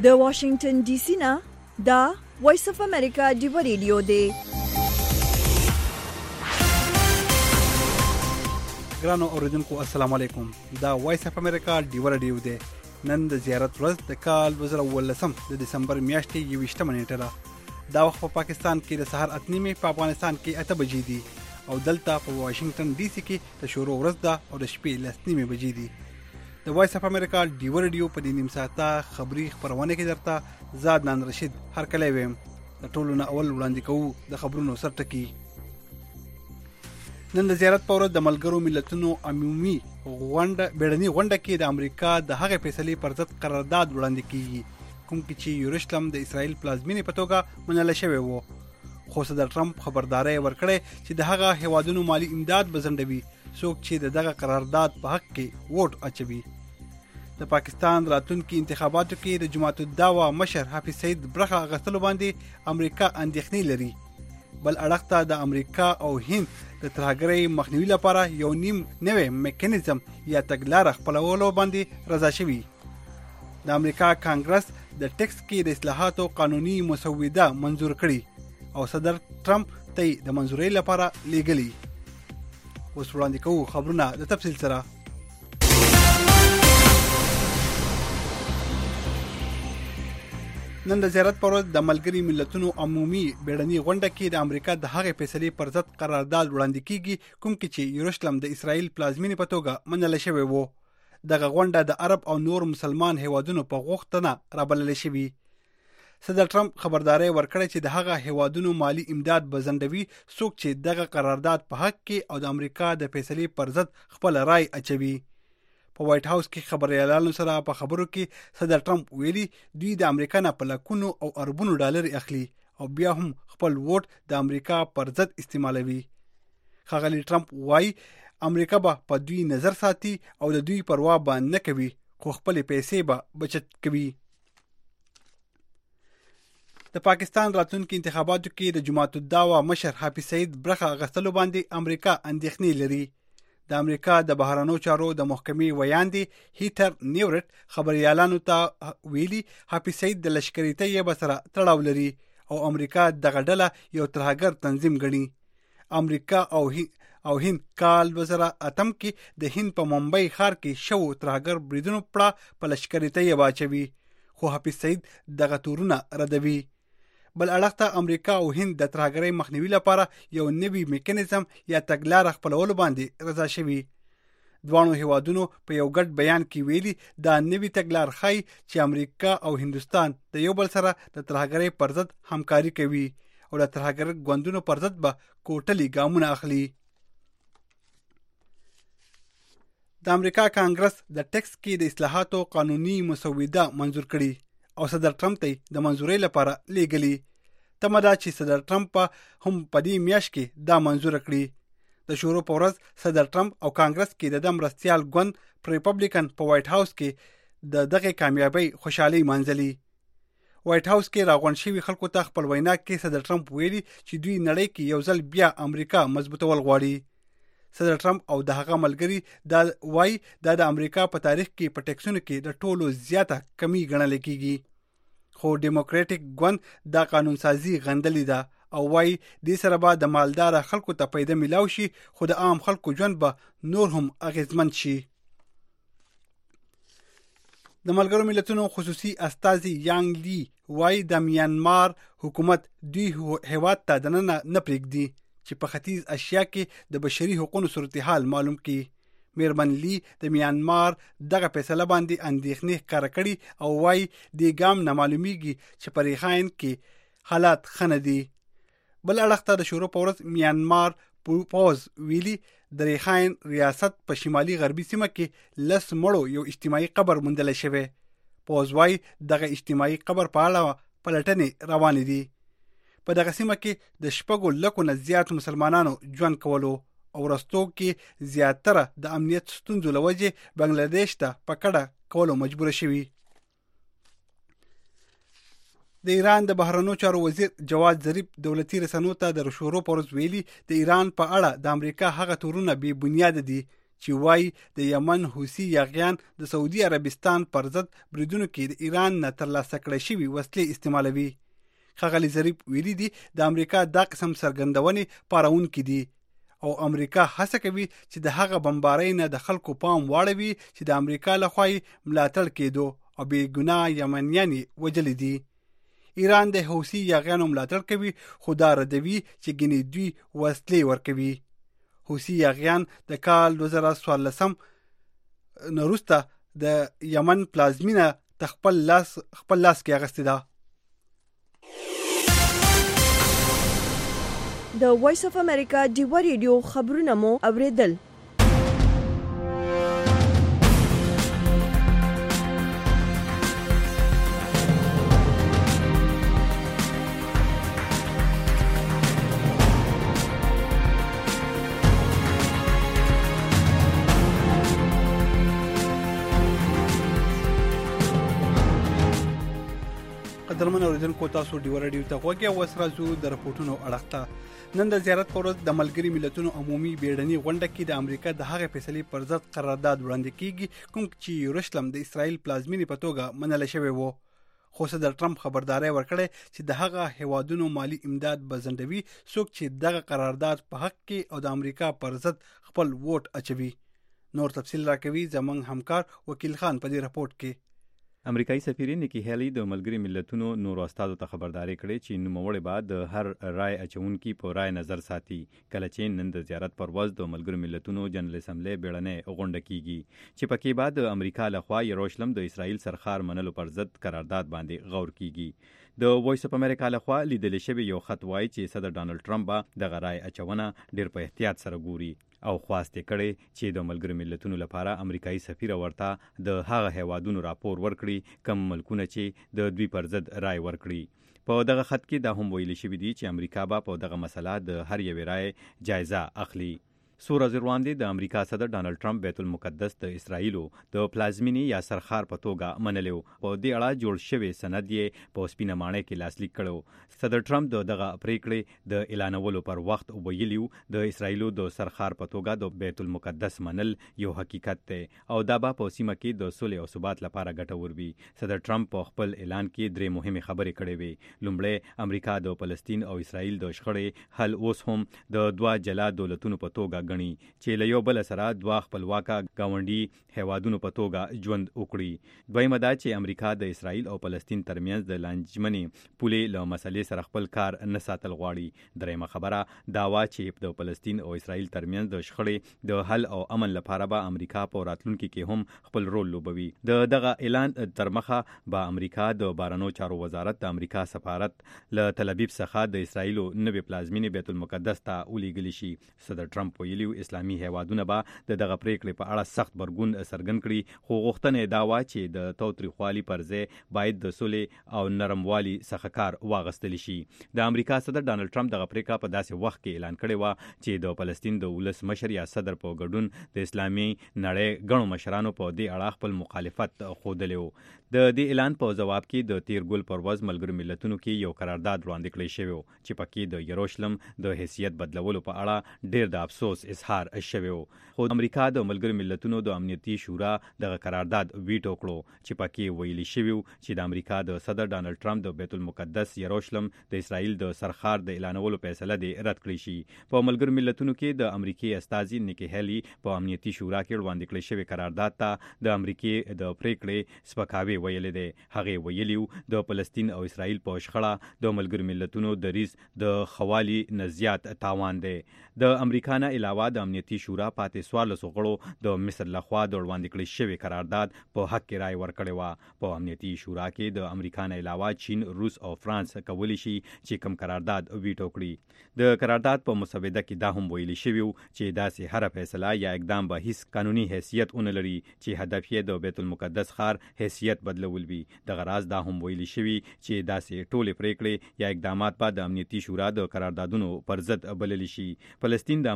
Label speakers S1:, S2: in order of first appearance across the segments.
S1: د واشنگټن ډي سي نه دا وایس اف امریکا ډیو ریډیو دی.
S2: ګرانو اوریدونکو السلام علیکم. دا وایس اف امریکا ډیو ریډیو دی. نن د زیارت ورځ د کال 2019 د دسمبر میاشتې 21 نیټه ده. دا وخت په پاکستان کې د سحر 8:30 په افغانستان کې 8 بجې دي او دلته په واشنگټن ډي سي کې د شروع ورځ ده او د شپې 9:30 بجې دي. د وایس اف امریکا ډیو ریډیو په دې نیم ساعته خبري خبرونه کې درته زادنان رشید هر کله ویم. د ټولو نه اول وړاندې کوو د خبرونو سرټکی. نن د زیارت په ورځ د ملګرو ملتونو عمومي بیړني غونډه کې د امریکا د هغې فیصلې پر ضد قرارداد وړاندې کیږي کوم کې چې یروشلم د اسرائیل پلازمینې په توګه منل شوی و. خو صدر ټرمپ خبرداري ورکړې چې د هغه هیوادونو مالی امداد بزندوي څوک چې دغه قرارداد په حق کې ووټ اچوي. د پاکستان راتلونکي انتخاباتو کې د جماعت الدعوه مشر حافظ سعید برخه اخیستلو باندې امریکا اندېښنې لري. بل اړخ ته د امریکا او هند د ترهګرۍ مخنیوي لپاره یو نیم نوی میکانیزم یا تګلاره خپلولو باندې رضا شوي. د امریکا کانګرس د ټیکس کې د اصلاحاتو قانوني مسوده منظور کړي او صدر ټرمپ ته د منظورۍ لپاره لیږلي. اوس وړاندې کوو خبرونه د تفصیل سره. نن د زیارت پر ورځ د ملګري ملتونو عمومي بیړني غونډه کې د امریکا د هغې فیصلې پر ضد قرارداد وړاندې کیږي کوم کې چې یروشلم د اسرائیل پلازمینې په توګه منل شوی و. دغه غونډه د عرب او نور مسلمان هیوادونو په غوښتنه رابلل شوی. صدر ټرمپ خبرداري ورکړه چې د هغه هیوادونو مالی امداد بزندوي څوک چې دغه قرارداد په حق کې او د امریکا د فیصلې پر ضد خپل رائے اچوي. په وایټ هاوس کې خبريالانو سره په خبرو کې صدر ټرمپ ویلي دوی د امریکا نه په لکونو او اربونو ډالر اخلي او بیا هم خپل ووټ د امریکا پر ضد استعمالوي. ښاغلي ټرمپ وایي امریکا به په دوی نظر ساتي او د دوی پروا به نه کوي خو خپل پیسې به بچت کوي. د پاکستان راتلونکي انتخاباتو کې د جماعت الدعوه مشر حافظ سعید برخه اخیستلو باندې امریکا اندېښنې لري. د امریکا د بهرنیو چارو د محکمې ویاندې هیتر نیورټ خبريالانو ته ویلي حافظ سعید د لشکري طیبه سره تړاو لري او امریکا دغه ډله یو ترهګر تنظیم ګڼي. امریکا او هند کال 2008 کې د هند په ممبئی ښار کې شو ترهګر بریدونو پړه په لشکري طیبه اچوي خو حافظ سعید دغه تورونه ردوي. بل اړخ ته امریکا او هند د ترهګرۍ مخنیوي لپاره یو نوی میکانیزم یا تګلاره خپلولو باندې رضا شوي. دوانو هیوادونو په یو ګډ بیان کې ویلي دا نوی تګلار ښایي چې امریکا او هندوستان د یو بل سره د ترهګرۍ پر ضد همکاري کوي او د ترهګر ګوندونو پر ضد به کوټلي ګامونه اخلي. د امریکا کانګرس د ټیکس کې د اصلاحاتو قانوني مسوده منظور کړي او صدر ټرمپ ته د منظورۍ لپاره لیږلي. تمه ده چې صدر ټرمپ هم په دې میاشت کې دا منظور کړي. د شروع په ورځ صدر ټرمپ او کانګرس کې د مرستیال ګوند ریپبلیکن په وایټ هاوس کې د دغه کامیابی خوشحالي منځلي. وایټ هاوس کې راغونډ شوي خلکو ته خپل وینا کې صدر ټرمپ ویلي چې دوی نړۍ کې یو ځل بیا امریکا مضبوطول غواړي. صدر ټرمپ او د هغه ملګري دا وایي د امریکا په تاریخ کې په ټیکسونو کې د ټولو زیاته کمی ګڼل کیږي خو ډیموکراټیک ګوند دا قانون سازي غندلې ده او وایي دې سره به د مالدار خلکو ته پیدا ملاو شي خو د عام خلکو ژوند به نور هم اغیزمن شي. د ملګرو ملتونو خصوصي استازي یانګ لی وایي د میانمار حکومت دوی هیواد ته دننه نه پرېږدي چې په ختیځ اشیا کې د بشري حقوقو صورتحال معلوم کړي. میرمن لی د میانمار دغه فیصله باندې اندېښنې ښکاره کړي او وایي دې ګام نه معلومیږي چې په ریخاین کې حالات ښه نه دي. بل اړخ ته د شروع په ورځ میانمار پوز ویلي د ریخاین ریاست په شمالي غربي سیمه کې 10 مړو یو اجتماعي قبر موندل شوی. پوز وایي دغه اجتماعي قبر په اړه پلټنې روانې دي. په دغه سیمه کې د 6 لکو نه زیات مسلمانانو ژوند کولو او وروستو کې زیاتره د امنیت ستونزو له وجې بنگلاديش ته په کډه کولو مجبور شوي. د ایران د بهرنیو چارو وزیر جواد ظریف دولتي رسنیو ته د شروع پر ورځ ویلي د ایران په اړه د امریکا هغه تورونه بې بنیاد دي چې وایي د یمن حوثي یاغیان د سعودي عربستان پر ضد بریدونو کې د ایران نه ترلاسه کړې شوي وسلې استعمالوي. ښاغلي ظریف ویلي دي د امریکا دا قسم څرګندونې پارونکي دي او امریکا هڅه کوي چې د هغه بمبارۍ نه د خلکو پام واړوي چې د امریکا لخوا ملاتړ کېدو او بې ګناه یمنیان وژلي دي. ایران د حوثي یاغیانو ملاتړ کوي خو دا ردوي چې ګنې دوی وسلې ورکوي. حوثي یاغیان د کال 2014 نه وروسته د یمن پلازمینه خپل لاس کې اخیستې ده.
S1: د وایس اف امریکا ډیوا ریډیو خبرونه مو اوریدل.
S2: قدرمن اوریدونکو تاسو ډیوا ریډیو ته غوږی او سرازو د رپورټونو اړه ته. نن د زیارت پر ورځ د ملګري ملتونو عمومي بیړني غونډه کې د امریکا د هغې فیصلې پر ضد قرارداد وړاندې کیږي کوم چې یروشلم د اسرائیل پلازمینې په توګه منل شوی و. خو صدر ټرمپ خبرداري ورکړې چې د هغه هیوادونو مالی امداد به ځنډوي څوک چې دغه قرارداد په حق کې او د امریکا پر ضد خپل ووټ اچوي. نور تفصیل راکوي زموږ همکار وکیل خان په دې رپورټ کې.
S3: امریکایي سفیر نیکی هیلی د ملګري ملتونو نورو استادو ته خبرداري کړې چې نوموړی به د هر رای اچونکي په رای نظر ساتي کله چې نن د زیارت پر ورځ د ملګري ملتونو جنرال اسمبلی بیړنۍ غونډه کیږي چې پکې به د امریکا لخوا یروشلم د اسرائیل سرخار منلو پر ضد قرارداد باندې غور کیږي. د وایس اف امریکا لخوا لیدل شوی یو خط وایي چې صدر ډانلډ ټرمپ به دغه رای اچونه ډیر په احتیاط سره ګوري او خواست کړي چې د ملګري ملتونو لپاره امریکایي سفیر ورته د هغه هیوادونو راپور ورکړي کم ملکونه چې د دوی پر ضد رای ورکړي. په دغه خط کې دا هم ویل شوی دی چې امریکا به په دغه مسله د هر یوې رای جایزه اخلي. څو ورځې وړاندې د امریکا صدر ډانلډ ټرمپ بیت المقدس د اسرائیلو د پلازمینې یا سرخار په توګه منلو. په دې اړه جوړ شوی سند یې په سپینه ماڼۍ کې لاسلیک کړو. صدر ټرمپ دغه پریکړې د اعلانولو پر وخت ویلیو د اسرائیلو د سرخار په توګه د بیت المقدس منل یو حقیقت دی او دا به په سیمه کې د صلح او ثبات لپاره ګټور وي. صدر ټرمپ په خپل اعلان کې درې مهمه خبرې کړې وي. لومړی امریکا د فلسطین او اسرائیل د شخړې حل اوس هم د دوه جلا دولتونو په توګه غني چې له یو بل سره دوه خپلواکه گاونډي هیوادونو په توګه ژوند وکړي. دویمه دا چې امریکا د اسرائیل او فلسطین ترمنځ د لانجمنې پولې له مسلې سره خپل کار نه ساتل غواړي. دریمه خبره دا وا چې د فلسطین او اسرائیل ترمنځ د شخړې د حل او امن لپاره به امریکا په راتلونکي کې هم خپل رول لوبوي. دغه اعلان تر مخه به امریکا د بهرنیو چارو وزارت د امریکا سفارت له تل ابیب څخه د اسرائیلو نوې پلازمینې بیت المقدس ته ولېږلی شي. صدر ټرمپ ویلي اسلامي هیوادونه به دغه پریکړې په اړه سخت برګون څرګند کړي خو غوښتنه دا و چې د تاوتریخوالي پر ځای باید د صلح او نرموالي څخه کار واغستل شي. د امریکا صدر ډانلډ ټرمپ دغه پریکړه په داسې وخت کې اعلان کړې و چې د فلسطین د ولس مشر یا صدر په ګډون د اسلامي نړۍ غنو مشرانو په دې اړه خپل مخالفت خوده و. د دې اعلان په جواب کې د تیر ګل پر ورځ ملګري ملتونو کې یو قرارداد وړاندې کړی شوی چې پکې د یروشلم د حیثیت بدلولو په اړه ډیر د افسوس اظهار شوی و. خو امریکا د ملګري ملتونو د امنیتي شورا دغه قرارداد ویټو کړو چې پکې ویلي شوی چې د امریکا د صدر ډانلډ ټرمپ د بیت المقدس یروشلم د اسرائیل د سرخار د اعلانولو فیصله دی رد کړی شي. په ملګري ملتونو کې د امریکای استازي نیکی هیلی په امنیتي شورا کې وړاندې کړی شوی قرارداد ته د امریکای د پریکړې سپکاوی ویل دی. هغه ویلیو د فلسطین او اسرائیل په شخړه د ملګري ملتونو دریز د خوالي نزيات تاوان دی. د امریکا نه علاوه د امنیتي شورا پاتې 14 غړو د مصر لخوا د وړاندې کړی شوی قرارداد په حق کې رائے ورکړی و. په امنیتي شورا کې د امریکا نه علاوه چین، روس او فرانس کولی شي چې کوم قرارداد ویټو کړي. د قرارداد په مسوده کې دا هم ویلي شوی چې داسې هر فیصله یا اقدام به هیڅ قانوني حیثیت ونه لري چې هدف یې د بیت المقدس ښار حیثیت بدلول وي. دغه راز دا هم ویلي شوی چې داسې ټولې پریکړې یا اقدامات به د امنیتي شورا د قراردادونو پر ضد بللی شي. فلسطین د امریکا له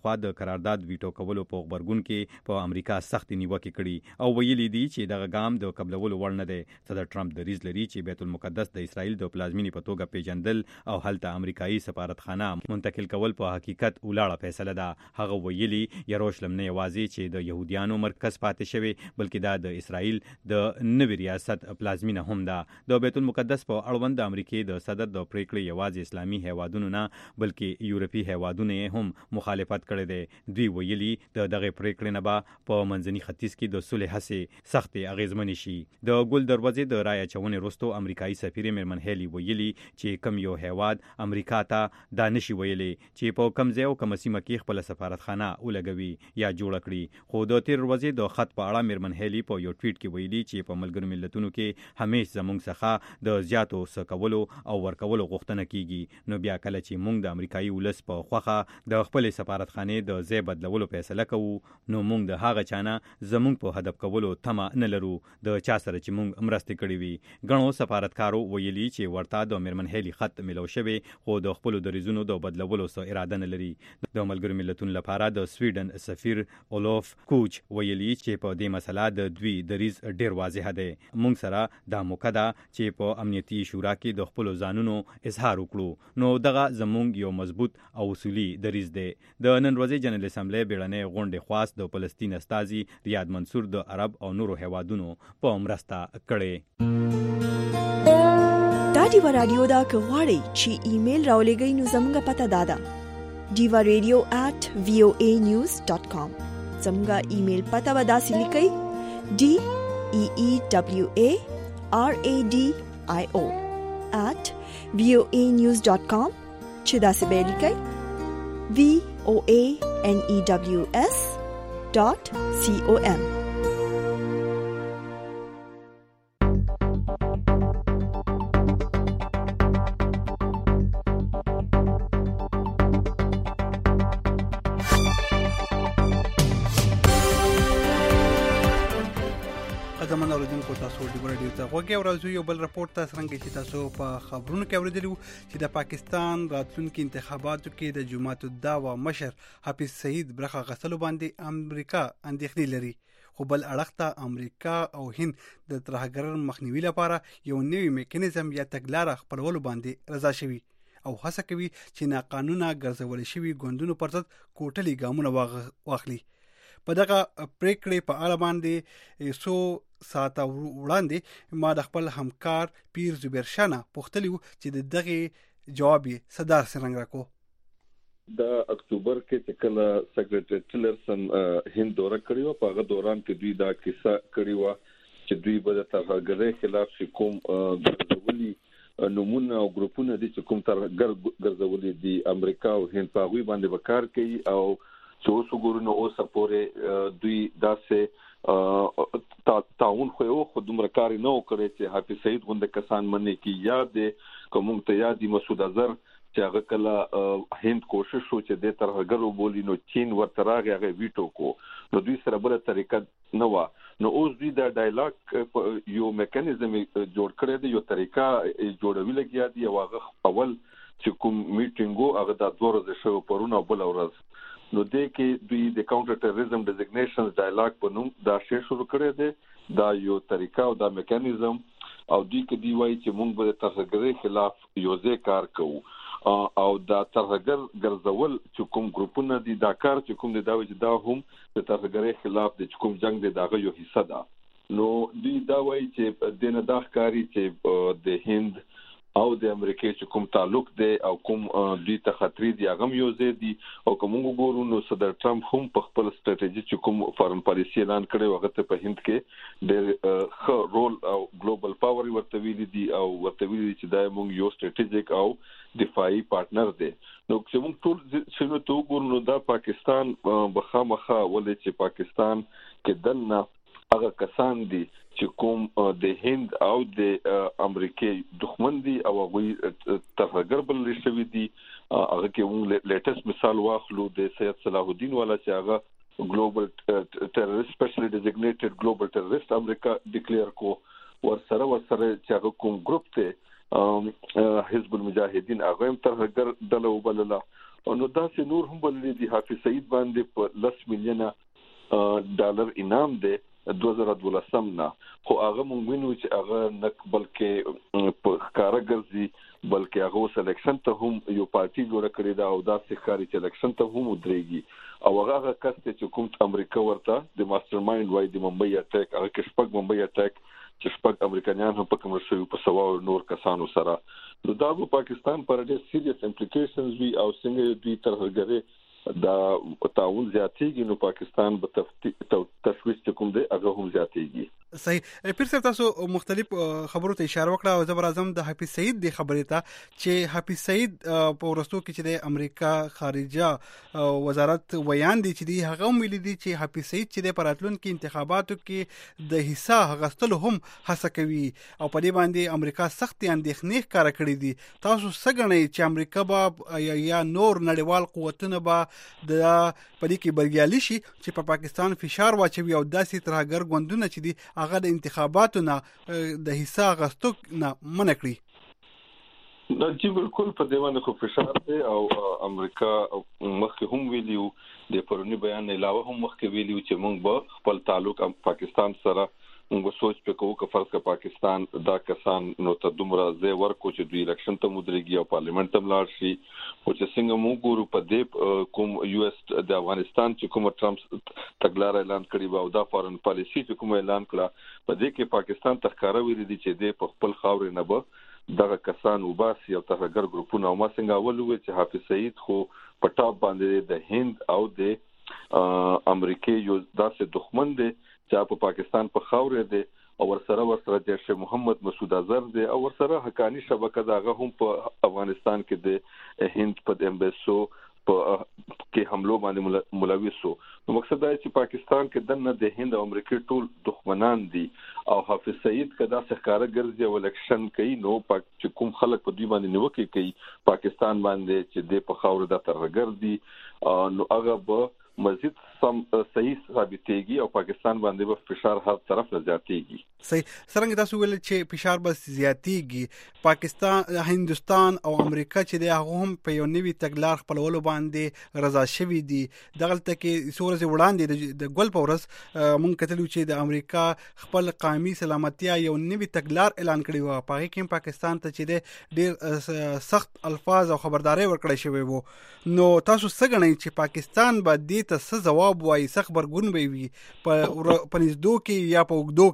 S3: لخوا د قرارداد ویټو کولو په غبرګون کې په امریکا سخت نیوکه کړي او ویلي دي چې دغه ګام د قبلولو وړ نه دی. صدر ټرمپ دریځ لري چې بیت المقدس د اسرائیل د پلازمینې په توګه پیژندل او هلته امریکایي سفارتخانه منتقل کول په حقیقت ولاړه فیصله ده. هغه ویلي یروشلم نه یوازې چې د يهوديانو مرکز پاتې شوی بلکې دا د اسرائیل د نوي ریاست پلازمینه هم ده. د بیت المقدس په اړوند د امریکای د صدر د پریکړې یوازې اسلامي هیوادونو نه بلکې یورپی هیوادونو هم مخالفت کړی دی. دوی ویلي د دغه پریکړې نه به په منځني ختیځ کې د صلح هڅې سختې اغیزمنې شي. د ګل دروازې د رای اچونې وروسته امریکایي سفیر میرمن هیلی ویلي چې کم یو هیواد امریکا ته دا نشي ویلي چې په کم ځای او کم سیمه کې خپل سفارتخانه ولګوي یا جوړ کړي. خو د تیر ورځې د خط په اړه میرمن هیلی په یو ټویټ کې ویلي چې په ملګرو ملتونو کې همیش زموږ څخه د زیاتو سکولو او ورکولو غوښتنه کیږي. نو بیا کله چې موږ د امریکایي ولس په خوخه د خپل سفارتخانه د ځای بدلولو فیصله کوو نو موږ د هغه چانه زموږ په هدف کولو تمه نه لرو د چا سره چې موږ مرسته کړې وي. غنو سفارتکارو ویلي چې ورته د میرمن هیلی خط ملو شوی خو د خپل دریزونو د بدلولو سره اراده نه لري. د ملګرو ملتونو لپاره د سویډن سفیر اولوف کوچ ویلي چې په دې مسله د دوی دریز ډیر واضح دی. موږ سره دا موقع ده چې په امنیتي شورا کې د خپل ځانونو اظهار وکړو. نو دغه زموږ یو مضبوط او اصولي دریز دی. د نن ورځې جنرال اسمبلی بیړنۍ غونډې خواست د فلسطین استازي ریاض منصور د عرب او نورو هیوادونو په مرسته کړي.
S1: دا دیوا رادیو دا که غواړئ چې ایمیل راولېږئ نو زموږ پته دا ده diva.radio@voanews.com. زموږ ایمیل پته به داسې لیکئ DEEWARADIO@voanews.com چې داسې به لیکئ VOANEWS.com.
S2: قدمن اوریدونکو تاسو ډیبر ډیو ته غوږی ورځو یو بل راپورټ تاسو څنګه چې تاسو په خبرونو کې اوریدلو چې د پاکستان راتلونکي انتخاباتو کې د جماعت الدعوه مشر حافظ سعید برخه غسلو باندې امریکا اندېښنې لري. خو بل اړخ ته امریکا او هند د ترهګر مخنیوي لپاره یو نوی میکانیزم یا تګلارې خپلولو باندې رضا شوي او هڅه کوي چې ناقانونه ګرځول شوي ګوندونو پر ضد کوټلي ګامونه واخلي. په دغه پریکړې په اړه باندې سو ساعت وړاندې ما د خپل همکار پیر زبیر شاه پوښتلی چې دغه جواب صدر څنګه راکو.
S4: د اکتوبر کې چې کله سیکریټری ټیلرسن هند دورہ کړیو په هغه دوران کې دوی دا کیسه کړیو چې دوی به د ترهګرۍ خلاف کوم ګرځولي نمونه او ګروپونه دي چې کوم ترهګر ګرځولي دي امریکا او هند په غوي باندې وکړ کوي او چې اوس وګورو نو اوس پورې دوی داسې تعاون خو دومره کار نه وکړي چې حافظ سعید غونډه کسان منې کې یاد کوم ته یادي مسعود اظهر چې هغه کله هند کوشش وکړ چې د ترهګرو بولی نو چین ورته راغی هغه ویټو کو نو دوی سره بل طریقه نه و نو اوس دوی د ډایلاګ یو میکانیزم جوړ کړی دی یو طریقه جوړوي لګیا دی او هغه اول چې کوم میټینګو هغه د 2 ورځې شو پرونه بل ورځ نو دې کې دوی د کاونټر ټیرریزم ډیزګنیشنز ډایلاګ په نوم دا شی شروع کړی دی دا یو طریقه او دا میکانیزم او دوی کې دی وایي چې موږ به ترهګرۍ خلاف یو ځای کار کوو او دا ترهګر ګرځول چې کوم ګروپونه دي دا کار چې کوم دی دا وایي چې دا هم د ترهګرۍ خلاف د کوم جنگ دی دا یو حصہ ده نو دوی دا وایي چې دنه دا ښکاری چې د هند او د امریکای چې کوم تعلق دی او کوم دوی ته خطرې دی هغه یو ځای دی او کوم وګورو نو صدر ټرمپ هم په خپل ستراتیژي چې کوم فارن پالیسی اعلان کړی وغه ته په هند کې د رول او ګلوبل پاور ورته ویلي دي او ورته ویلي چې دا موږ یو ستراتیژیک او دفاعي پارټنر دی نو چې موږ ټول شنو ته وګورو نو دا پاکستان بخامخه ولې چې پاکستان کې دنه هغه کسان دي چې کوم د هند او د امریکای دښمن دي او هغه ترهګر بل شوی دي هغه کې موږ لیټست مثال واخلو د سید صلاح الدین والا چې هغه ګلوبل ټیرریست سپیشلی ډیزګنیټډ ګلوبل ټیرریست امریکا ډیکلیئر کو ورسره چې هغه کوم ګروپ ته حزب المجاهدین هغه هم ترهګر ډله وبلله نو دا سه نور هم بللي دي حافظ سعید باندې په 10 میلیونه ډالر انعام دی 2012 نه خو هغه مونږ وینو چې هغه نه بلکې په کارګرزي بلکې هغه سلیکشن ته هم یو پارټي جوړ کړی دا او دا سخاري سلیکشن ته هم ودرېږي او هغه کس چې کوم امریکا ورته د ماستر مایند وای د ممبئی اٹیک هغه کې شپږ ممبئی اٹیک چې شپږ امریکایان هم په کوم شوی په سوا نور کسانو سره نو دا په پاکستان پر ډېر سیریس امپلیکیشنز وی او څنګه دوی تر هغه دا تعاون زیاتېږي نو پاکستان به تشویش کوم دی هغه هم زیاتېږي
S2: صحیح پیر صاحب تاسو مختلف خبرو ته اشاره وکړه او زبر اعظم د حافظ سعید د خبرې ته چې حافظ سعید په ورستو کې چې د امریکا خارجه وزارت ویان دي چې دی هغه ویلي دي چې حافظ سعید چې د پراتلونکو انتخاباتو کې د حصہ غستلو هم هڅه کوي او په دې باندې امریکا سخت اندېښنې ښکاره کړې دي تاسو څه ګڼئ چې امریکا به یا نور نړیوال قوتونه به د پدې کې برګیالي شي چې په پاکستان فشار واچوي او داسې ترهګر ګوندونه چې دي هغه د انتخاباتو نه د حصہ غستو نه منع کړی
S4: دا چې بالکل په دیوانه خو فشار دی او امریکا مخکې هم ویلیو د پرونی بیان علاوه هم مخکې ویلیو چې موږ به خپل تعلق پاکستان سره موږ سوچ پکوو چې فرض کا پاکستان دا کسان نو ته دومره ځای ورکو چې دوی الیکشن ته مدريږي او پارلیمنت ته لاړ شي او چې څنګه موږ ګورو په دې کوم یو اس د افغانستان چې کوم ټرمپ تګلار اعلان کړی و او دا فارن پالیسی چې کوم اعلان کړه په دې کې پاکستان تخکاره ویل دي چې د خپل خاورې نه به دغه کسان وباسي او ترهګر ګروپونه او ما څنګه اول وی چې حافظ سعید خو په ټاپ باندې د هند او د امریکای یو داسې دښمن دی چې په پاکستان په خاورې دی او ورسره جیش محمد مسعود اظهر دی او ورسره حقانی شبکه داغه هم په افغانستان کې د هند په امبیسو په کې حملو باندې ملوث وو نو مقصد دا چې پاکستان کې دنه د هند او امریکا ټول دښمنان دي او حافظ سعید کدا څخه ګرځي او الیکشن کوي نو چې کوم خلک په دوی باندې نیوکه کوي پاکستان باندې چې د په خاور د ترګر دي نو هغه به مزید صحیح ثابتېږي او پاکستان باندې به فشار هر طرف نه زیاتېږي
S2: صحیح څنګه تاسو ویل چې فشار به زیاتېږي پاکستان هندستان او امریکا چې د هغه هم په یو نوي تګلار خپلولو باندې رضا شوي دي دغلته کې سورز وړاندې د ګل پورس مونږ کتلو چې د امریکا خپل قومي سلامتیا یو نوي تګلار اعلان کړی و په هغه کې پاکستان ته چې ډېر سخت الفاظ او خبرداري ورکړی شوی وو نو تاسو څه غواړئ چې پاکستان به دې ته څه جواب وایي څه خبرګون به وي په نږدو کې یا په وګدو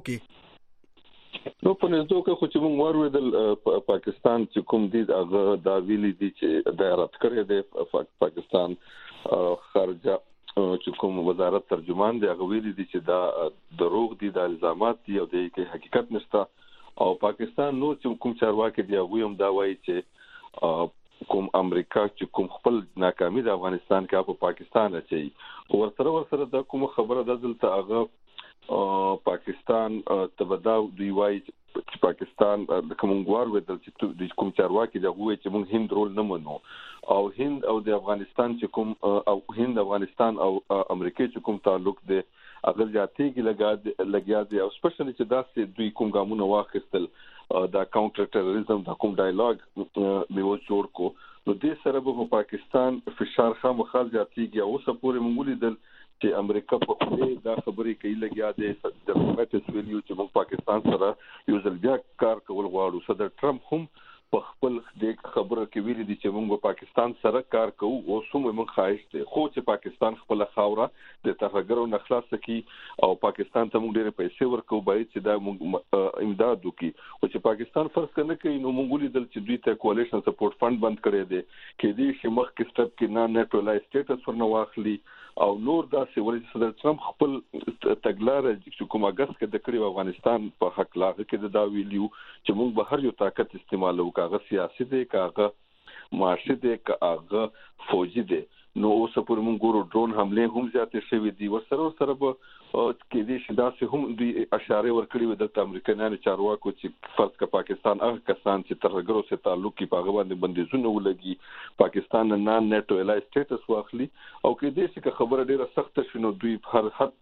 S2: کې
S4: نو په نږدو کې خو چې موږ ورویدل پاکستان چې کوم دي هغه دا ویلي دي چې د رات کړی دی پاکستان خارجه چې کوم وزارت ترجمان دی هغه ویلي دي چې دا دروغ دي د الزامات دي او د حقیقت نشته او پاکستان نو چې کوم چارواکي دی هغه هم دا وایي چې کوم امریکا چې کوم خپل ناکامي د افغانستان کې په پاکستان اچي او ورسره دا کوم خبره د دلته هغه پاکستان تبدا دوی وایي چې پاکستان د کومګوار ودل چې د کوم چارواکي د غوي چې موږ هند رول نه منو او هند او د افغانستان چې کوم او هند افغانستان او امریکا چې کوم تعلق دی اگر ځاتېږي لګیا دي او سپیشلی چې داسې دوی کوم ګامونه واخیستل دا کاونټر ټیرریزم دا کوم ډایلاګ میو جوړ کو نو دې سره په پاکستان فشار خامخا ځاتېږي او سپورې مونږ لیدل چې امریکا په خپل دا خبرې کوي لګیا دي د حکومت ویلیو چې موږ پاکستان سره یو ځل بیا کار کول غواړو صدر ټرمپ هم په خپل د خبرو کې ویلي دي چې موږ پاکستان سره کار کوو او سمه موږ خواهش دي خو چې پاکستان خپل خاوره د ترهګرو نه خلاص کړي او پاکستان ته موږ ډېر پیسې ورکو باید چې دا موږ امداد وکړي او چې پاکستان فرض کنه کوي نو موږ لیدل چې دوی ته کولیشن سپورټ فند بند کړی دی کې دې چې مخ کې سټپ کې نه نیټرلایز سټیټس ورنه واخلي او نور دا چې ولې صدر ټرمپ خپل تګلار چې کوم اگست کې د کړی افغانستان په حق لاغه کې دا ویلیو چې موږ به هر یو طاقت استعمالو کاغه سیاسي دی کاغه معاشي دی کاغه فوجي دی نو اوس په موږ ګورو ډرون حمله هم زیاتې شوې دي ورسره به کې دې شدا سه هم دوی اشاره ورکړي و د امریکایانو چارواکو چې فرض کا پاکستان هغه کسان چې ترهګرو سره تعلق کې په غوښتنه بندیزونه ولګي پاکستان نه نیټو الای سټیټس واخلي او کې دې چې خبره ډیره سخت شونه دوی هر حد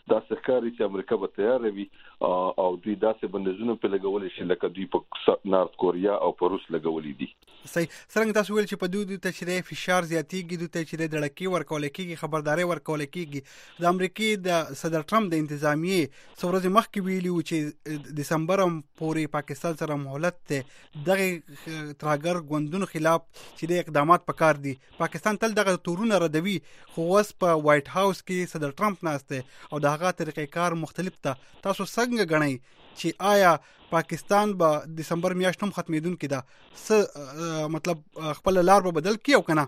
S4: دا ښکاري چې امریکا به تیار وي او دوی داسې بندیزونه په لګول شي لکه دوی په نارت کوریا او په روس لګولې دي.
S2: صحیح. څنګه تاسو ویل چې په دوی ته چې فشار زیاتېږي، دوی ته چې دړکی ورکول کېږي، خبرداري ورکول کېږي. د امریکای د صدر ټرمپ د انتظامیه څورځ مخکې ویلي و چې دسمبر پورې پاکستان سره مهلت ته دغه ترهګر ګوندونو خلاف چې د اقدامات پکار دي. پاکستان تل دغه تورونه ردوي، خو اوس په وایټ هاوس کې صدر ټرمپ ناشته او د هغه طریقې کار مختلف ده. تاسو څنګه غنئ چې آیا پاکستان به دسمبر میاشت هم ختمېدون کې ده مطلب خپل لار به بدل کیو کنه؟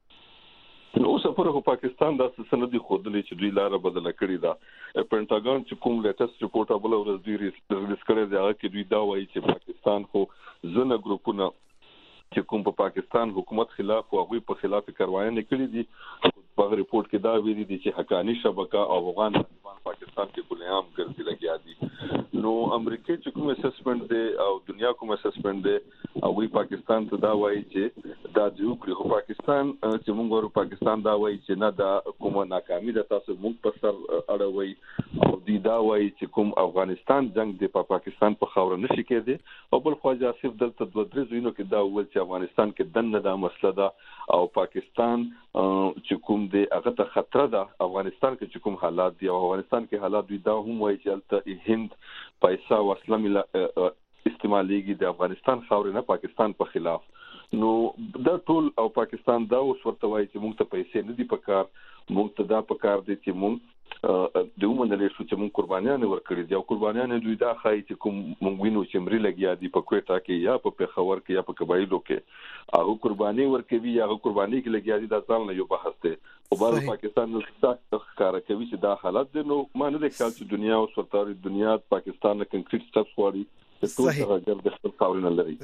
S4: نو سفر خو پاکستان د سندې خودلې چې دوی لار بدل کړی دا. پینټاګون چې کوم لیټست ریپورت اوبله ورځ دوی ریلیز کړی دی هغه کې دوی دا وایي چې پاکستان خو ځنه ګروپونه چې کوم په پاکستان حکومت خلاف او هغه په خلاف کاروایي کړې دي. په ریپورت کې دا ویلي دي چې حقانی شبکه او افغان پاکستان کې کلیام ګرځي لګیا دي. نو امریکا چې کوم اسسمنت دی او دنیا کوم اسسمنت دی او وی پاکستان ته دا وایي چې دا د یو پاکستان چې موږ ورو پاکستان دا وایي چې نه دا کومه ناکامي ده تاسو موږ په سر اړوي او دی دا وایي چې کوم افغانستان جنگ دی په پاکستان په خاور نشي کېدی او بل خواجه آصف دلته د درې زینو کې دا ول چې افغانستان کې دنه دا مسله ده او پاکستان چې کوم دی هغه ته خطر ده. افغانستان کې چې کوم حالات دي او افغانستان کې حالات دوی دا هم وایي چې البته هند پیسې او اسلامي استعمالېږي د افغانستان خاور نه پاکستان په خلاف. نو دا ټول او پاکستان دا اوس ورته وایي چې موږ ته پیسې نه دي پکار، موږ ته دا پکار دي چې موږ د ومنلې شو چې موږ قربانیان ورکړي دي او قربانیان دوی دا خایي چې کوم موږ وینو چې مری لګیا دي په کوټا کې یا په پېښور کې یا په قبایلو کې هغه قرباني ورکوي یا هغه قرباني کې لګیا دي دا ځان نه یو بحث دی. او بل پاکستان نو ښکارا کوي چې دا حالت دی. نو مانه د خیال چې دنیا او سرتاري دنیا پاکستان نه کنکریټ سټپس غواړي چې ټول هغه ګرځي خپل کارونه لري.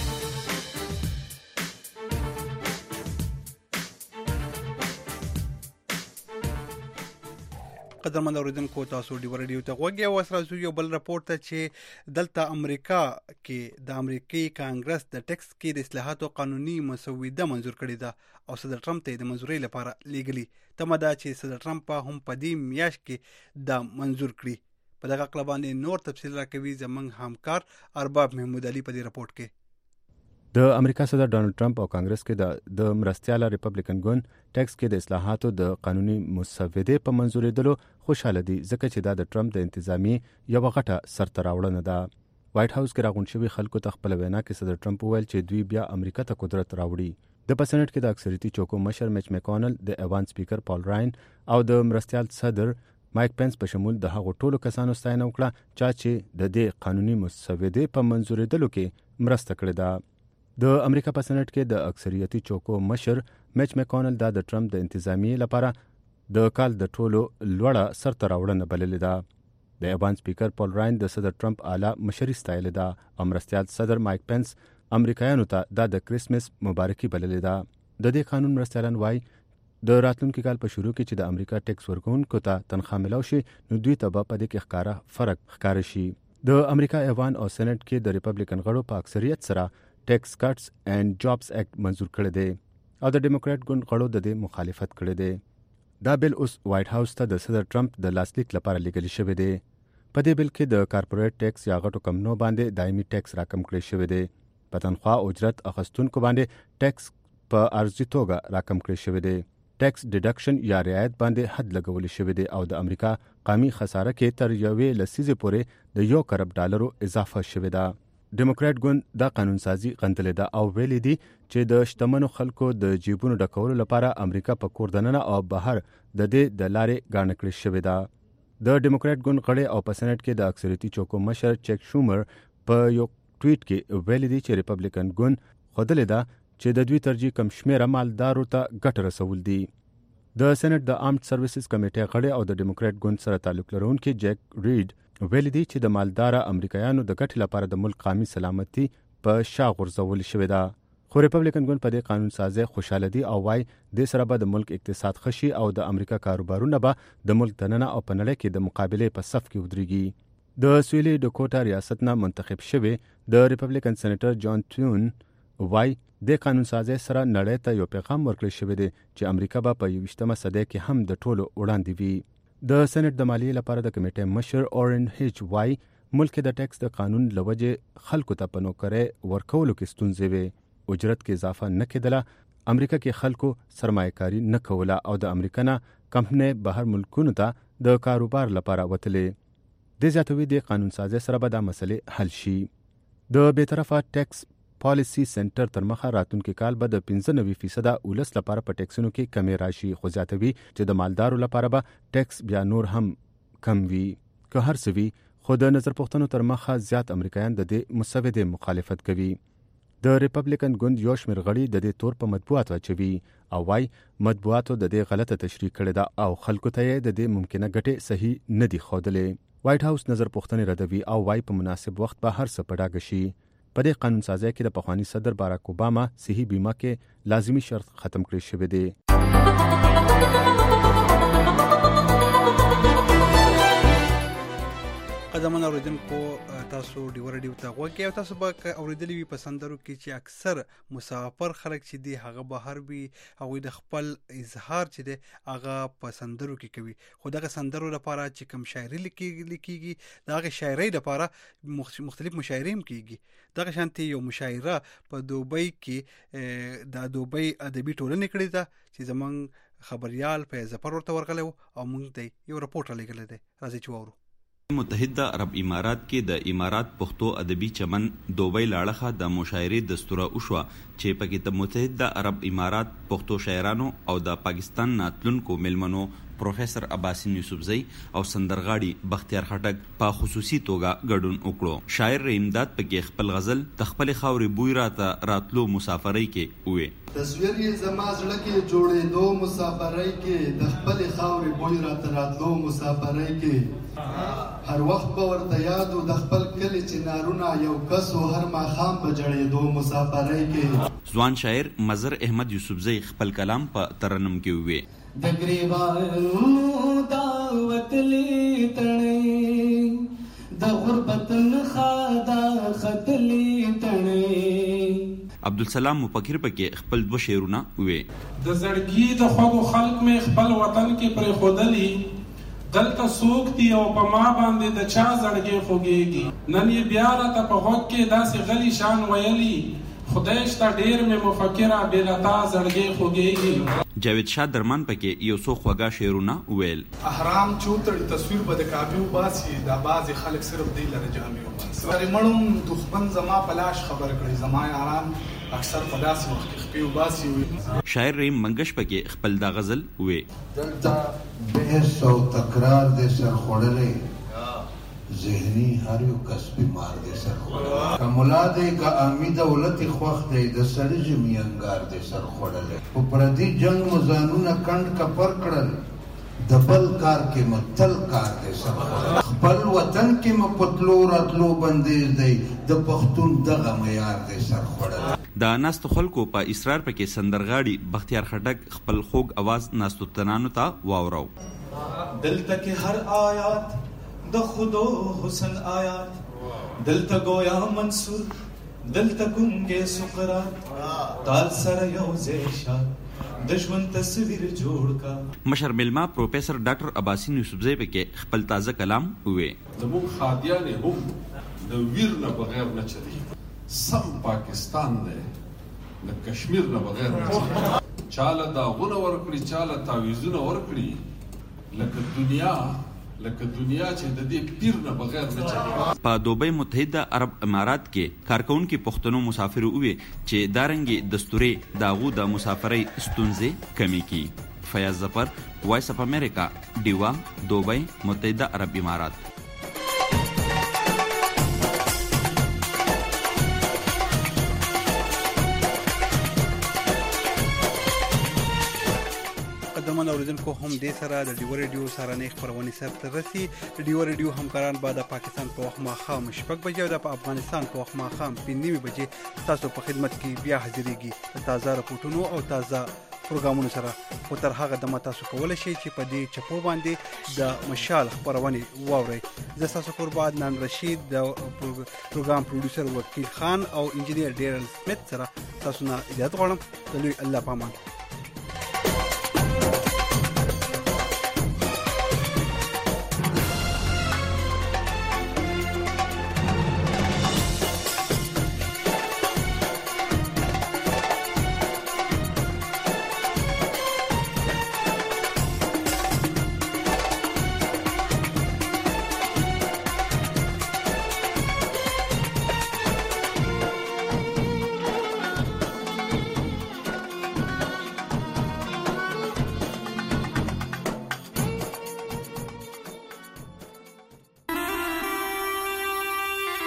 S2: قدرمن اوریدونکو تاسو دی ورډیو ته غوږی او سره یو بل راپورټ ته چې دلته امریکا کې د امریکای کانګرس د ټیکس کې د اصلاحاتو قانوني مسوده منزور کړې ده او صدر ټرمپ ته د منزورۍ لپاره لیږلي. تمه ده چې صدر ټرمپ هم په دې میاشت کې د منزور کړي. په دغه اړه باندې نور تفصیل راکوي زموږ همکار ارباب محمود علي په دې راپورټ کې.
S3: د امریکا صدر ډانلډ ټرمپ او کانګرس کې د مرستياله ریپبلیکن ګوند ټیکس کې د اصلاحاتو د قانوني مسودې په منزورېدلو خوشاله دي ځکه چې دا د ټرمپ د انتظامی یو غټه سرته راوړنه ده. وایټ هاوس کې راغونډ شوی خلکو ته خپل وینا کې صدر ټرمپ وویل چې دوی بیا امریکا ته قدرت راوړي. د پسنټ کې د اکثریتي چوکو مشر میچ میکونل، د ایوان سپیکر پال راین او د مرستيال صدر مایک پنس په شمول د هغو ټولو کسانو ستاینه وکړه چې د دې قانوني مسودې په منزورېدلو کې مرسته کړې ده. د امریکا په سنټ کې د اکثریتي چوکو مشر میچ میکونل دا د ټرمپ د انتظامی لپاره د کال د ټولو لوړه سرته راوړنه بللې ده. د ایوان سپیکر پال راین د صدر ټرمپ اعلی مشري ستایلې ده او مرستيال صدر مایک پنس امریکایانو ته دا د کریسمس مبارکي بللې ده. د دې قانون مرستيالان وایي د راتلونکي کال په شروع کې چې د امریکا ټیکس ورکوونکو ته تنخواه ملاو شي نو دوی ته به په دې کې ښکاره فرق ښکاره شي. د امریکا ایوان او سنټ کې د ریپبلیکن غړو په اکثریت سره ټیکس کټس اینڈ جابز ایکټ منزور کړی دی او د ډیموکرات ګوند غړو د دې مخالفت کړی دی. دا بل اوس وایټ هاوس ته د صدر ټرمپ د لاسلیک لپاره لیږل شوی دی. په دې بل کې د کارپوریټ ټیکس یا غټو کمپنیو باندې دایمي ټیکس راکم کړی شوی دی. په تنخواه او اجرت اخیستونکو باندې ټیکس په ارزي توګه راکم کړی شوی دی. ټیکس ډیډکشن یا رعایت باندې حد لګول شوی دی او د امریکا قومي خساره کې تر یوې لسیزې پورې د $1 کروڑ اضافه شوی ده. ډیموکرات ګوند دا قانون سازي غندلې ده او ویلي دي چې د شتمنو خلکو د جیبونو ډکولو لپاره امریکا په کور دننه او بهر د دې د لارې غاڼه کړې شوې ده. د ډیموکرات ګوند غړي او په سنټ کې د اکثریتي چوکو مشر چک شومر په یو ټویټ کې ویلي دي چې ریپبلیکن ګوند خودلې ده چې د دوی ترجیح کم شمیره مالدارو ته ګټه رسول دي. د سنټ د آرمډ سروسز کمیټې غړي او د ډیموکرات ګوند سره تعلق لرونکي جک ریډ ویلي دي چې د مالداره امریکایانو د ګټې لپاره د ملک قومي سلامتي په شا غورځول شوې ده. خو ریپبلیکن ګوند په دې قانون سازي خوشاله دي او وايي د سره به د ملک اقتصاد خشي او د امریکا کاروبارونه به د ملک دننه او په نړۍ کې د مقابله په صف کې ودرېږي. د سویلي ډکوټا ریاست نه منتخب شوی د ریپبلیکن سېنیټر جان تیون وايي د قانون سازي سره نړۍ ته یو پیغام ورکړل شوی دی چې امریکا به په 21مه صدۍ کې هم د ټولو وړاندې وي.
S5: د سېنات د مالیې لپاره د کمیټې مشر اورن هیچ وای ملک د ټیکس د قانون لوجه خلکو ته په نوکرۍ ورکولو کې ستونزې وې، اجرت کې اضافه نه کېدله، امریکا کې خلکو سرمایه‌کاري نه کوله او د امریکا نه کمپنۍ بهر ملکونو ته د کاروبار لپاره وتلې. د زیاتوي د قانون سازي سره به دا مسلې حل شي. د بیطرفه ټیکس پالیسی سنټر تر مخه راتلونکي کال به د 95% ولس لپاره په ټیکسونو کې کمی راشي، خو زیاتوي چې د مالدارو لپاره به ټیکس بیا نور هم کم وي. که هر څه وي، خو د نظر پوښتنو تر مخه زیات امریکایان د دې مسودې مخالفت کوي. د ریپبلیکن ګوند یو شمېر غړي د دې تور په مطبوعاتو اچوي او وايي مطبوعاتو د دې غلطه تشریح کړې ده او خلکو ته یې د دې ممکنه ګټې صحیح نه دي ښودلې. وایټ هاوس نظر پوښتنې ردوي او وايي په مناسب وخت به هر څه په ډاګه شي. په دې قانون سازي کې د پخوانی صدر باراک اوباما صحي بیمه کې لازمی شرط ختم کړی شوی دی.
S2: قدمونه اوریدونکو، تاسو ډیور ډیو ته غوږی او تاسو به اوریدلی وي په سندرو کې چې اکثر مسافر خلک چې دی هغه بهر وي، هغه د خپل اظهار چې دی هغه په سندرو کې کوي. خو دغه سندرو لپاره چې کوم شاعري لیکيږي دغه شاعري لپاره مختلف مشاعریم کیږي. دغه شانتي یو مشاعره په دوبۍ کې د دوبۍ ادبي ټولنې کړې ده چې زمونږ خبريال په ظفر ورته ورغلو او موږ ته یو رپورټ لګل دی. راځي چې وورو.
S6: متحده عرب امارات کې د امارات پښتو ادبي چمن دوبۍ لاړخه د مشاعرې دستوره وشوه چې پکې د متحده عرب امارات پښتو شاعرانو او د پاکستان ناتلونکو ملمنو پروفیسور عباسین یوسفزئی او سندرغاړي بختیار خټک په خصوصي توګه ګډون وکړو. شاعر رحیمداد پکې خپل غزل د خپل خاورې بوی راته راتلو مسافرۍ کې وې.
S7: تصویر یې زما زړه کې جوړېدو مسافرۍ کې، د خپل خاورې بوی راته راتلو مسافرۍ کې، هر وخت به ورته یادو د خپل کلي چنارونه یو کسو هر ماښام به جړېدو مسافرۍ کې.
S6: ځوان شاعر مظهر احمد یوسفزئی خپل کلام په ترنم کې وې.
S8: د ګریوانو دعوت لیتړې د غربت نخا دا خط لیتړې.
S6: عبدالسلام مفکر پکې خپل 2 شعرونه وې.
S9: د زړګي د خوږو خلق مې خپل وطن کې پرې خودلی، دلته څوک دی او په ما باندې د چا زړګي خوږېږي، نن یې بیا راته په غوږ کې داسې غلی شان ویلي، خدای شته ډېر مې مفکره بې له تا زړګي خوږېږي.
S6: جاوید شاه درمان پکې یو څو خوږه شعرونه ویل.
S10: احرام چوتړ تصویر به د کعبې وباسي، دا بعضې خلک صرف دی لره جامې وباسي. سرې مړم دښمن زما په لاش خبر کړی، زما یاران اکثر په داسې وخت کې خپې وباسي.
S6: شاعر رحیم منګش پکې خپل دا غزل وې.
S11: دلته بحث او تکرار دې سر خوړلی، ذهنی هر یو کس بیمار دې سر خوړلی، که ملا دې که عامي دولت خوښ دی، د سړي ژمي انګار دې سر خوړلی. په پردي جنګ مو ځانونه کنډ کپر کړل، د بل کار کې متل کار دې سر خوړلی. خپل وطن کې مو پتلو راتلو بندیز دی، د پښتون دغه معیار دې سر خوړلی.
S6: د ناستو خلکو په اصرار پکې سندرغاړي بختیار خټک خپل خوږ اواز ناستو تنانو ته واورو.
S8: دلته کې هر آیات د خودو حسن آیات، دلته گویا منصور، دلته ګونګې سقراط، تال سره یو ځای شه د ژوند تصویر جوړ کا.
S6: مشر ملما پروفیسور ډاکټر عباسین یوسفزئی پکې خپل تازه کلام وې.
S12: زموږ خادیان هم د ویر نه بغیر نه چلیږي، سم پاکستان دی د کشمیر نه بغیر نه چلیږي. چاله داغونه ورکړي، چاله تعویذونه ورکړي، لکه دنیا چې د دې پیر نه بغیر نه چلیږي.
S6: په دوبۍ متحده عرب امارات کې کارکونکو پښتنو مسافر وې چې دارنګي دستوري داغو د مسافرۍ ستونزې کمی کی. فیاض ظفر، وایس اف امریکا، ډیوا، دوبۍ، متحده عرب امارات.
S2: قدمونه اوریدونکو، هم دې سره د ډیو ریډیو سهارنۍ خپرونې سرته رسي. د ډیو ریډیو همکاران به د پاکستان په وخت ماښام 6 بجې او د افغانستان په وخت ماښام 5 بجې تاسو په خدمت کې بیا حاضرېږي تازه راپورټونو او تازه پروګرامونو سره. خو تر هغه دمه تاسو کولی شئ چې په دې چپو باندې د مشال خپرونې واورئ. زه ستاسو کوربه عدنان رشید د پروګرام پروډوسر وکیل خان او انجینیر ډیرل سمیت سره تاسو نه اجازه غواړم. د لوی الله پامان.